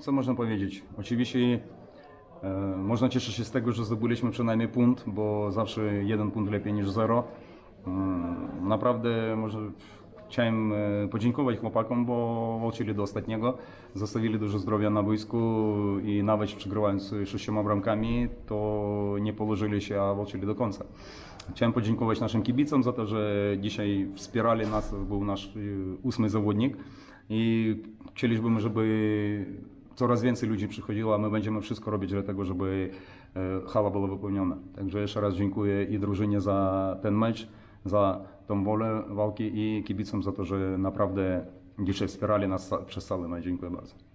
co można powiedzieć? Oczywiście można cieszyć się z tego, że zdobyliśmy przynajmniej punkt, bo zawsze jeden punkt lepiej niż zero. Naprawdę może chciałem podziękować chłopakom, bo walczyli do ostatniego, zostawili dużo zdrowia na boisku i nawet przegrywając 6 bramkami, to nie położyli się, a walczyli do końca. Chciałem podziękować naszym kibicom za to, że dzisiaj wspierali nas, był nasz 8. zawodnik i chcieliśmy, żeby coraz więcej ludzi przychodziło, a my będziemy wszystko robić dla tego, żeby hala była wypełniona. Także jeszcze raz dziękuję i drużynie za ten mecz, za tą wolę walki i kibicom za to, że naprawdę dzisiaj wspierali nas przez cały mecz. Dziękuję bardzo.